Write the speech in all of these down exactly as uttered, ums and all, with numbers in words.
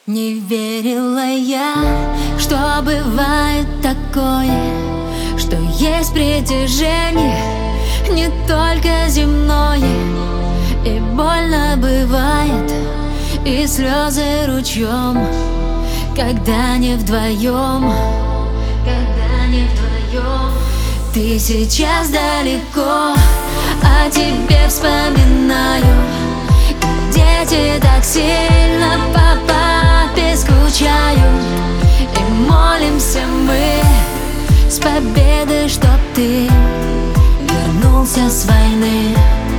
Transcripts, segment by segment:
Не верила я, что бывает такое, что есть притяжение не только земное. И больно бывает, и слезы ручьем, когда не вдвоем, когда не вдвоем. Ты сейчас далеко, о тебе вспоминаю. Дети так сильно по папе скучают, и молимся мы с победой, чтоб ты вернулся с войны,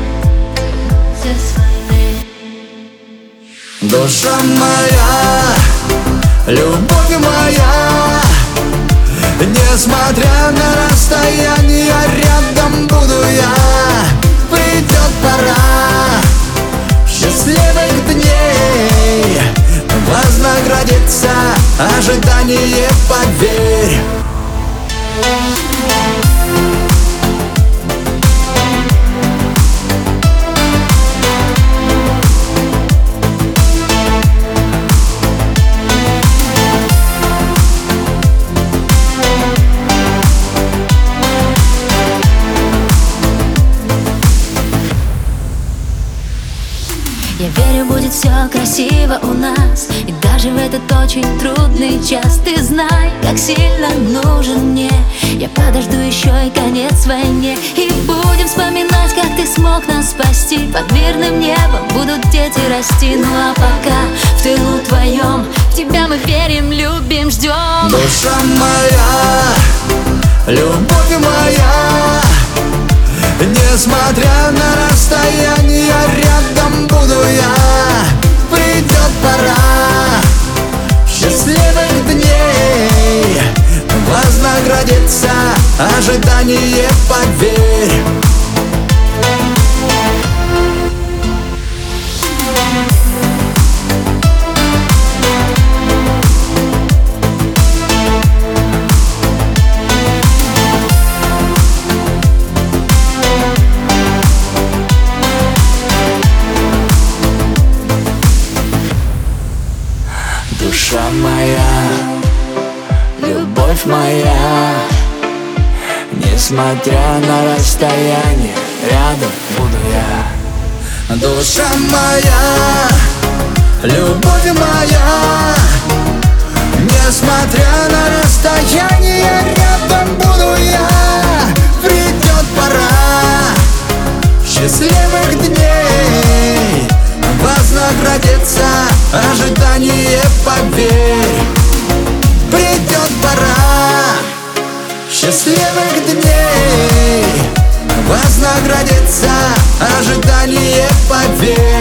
с войны. Душа моя, любовь моя, несмотря на расстояние, рядом буду я. Придет пора счастливых дней, вознаградится ожидание, поверь. Я верю, будет все красиво у нас, и даже в этот очень трудный час. Ты знай, как сильно нужен мне. Я подожду еще и конец войне, и будем вспоминать, как ты смог нас спасти. Под мирным небом будут дети расти. Ну а пока в тылу твоем, в тебя мы верим, любим, ждем. Душа моя, любовь моя, несмотря на расстояние, рядом буду я. Придет пора счастливых дней, вознаградится ожидание, поверь. Душа моя, любовь моя, несмотря на расстояние, рядом буду я. Душа моя, любовь моя, несмотря на расстояние, рядом буду я. Придет пора счастливых дней, вознаградится ожидание, поверь. Придет пора счастливых дней, вознаградится ожидание, поверь.